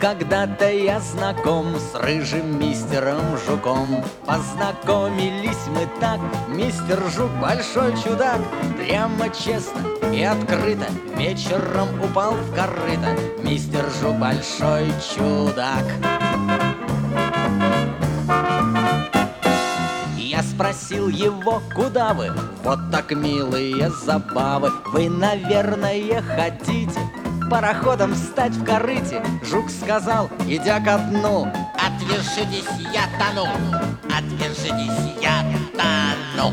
Когда-то я знаком с рыжим мистером Жуком. Познакомились мы так, мистер Жук большой чудак. Прямо честно и открыто вечером упал в корыто мистер Жук большой чудак. Я спросил его, куда вы? Вот так милые забавы. Вы, наверное, хотите пароходом встать в корыте? Жук сказал, идя ко дну: отвяжитесь, я тону, отвяжитесь, я тону.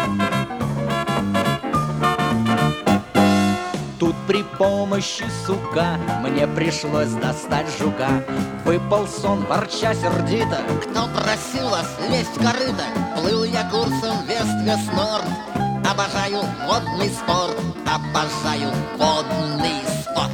Тут при помощи сука мне пришлось достать жука. Выполз он, ворча сердито: кто просил вас лезть в корыто? Плыл я курсом вест-вест-норд. Обожаю водный спорт, обожаю водный спорт.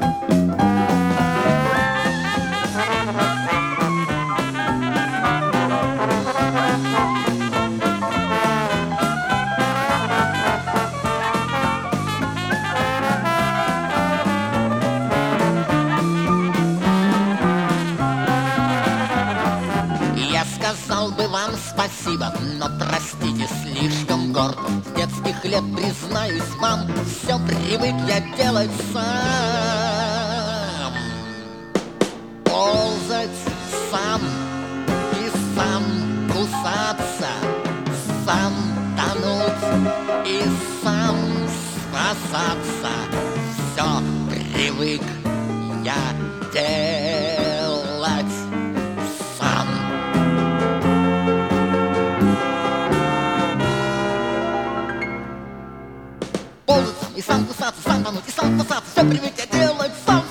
Сказал бы вам спасибо, но простите, слишком горд. С детских лет, признаюсь вам, все привык я делать сам. Ползать сам и сам кусаться, сам тонуть и сам спасаться. Все привык я делать сам. И сам кусаться, сам тонуть, и сам кусаться, все привык я делать сам.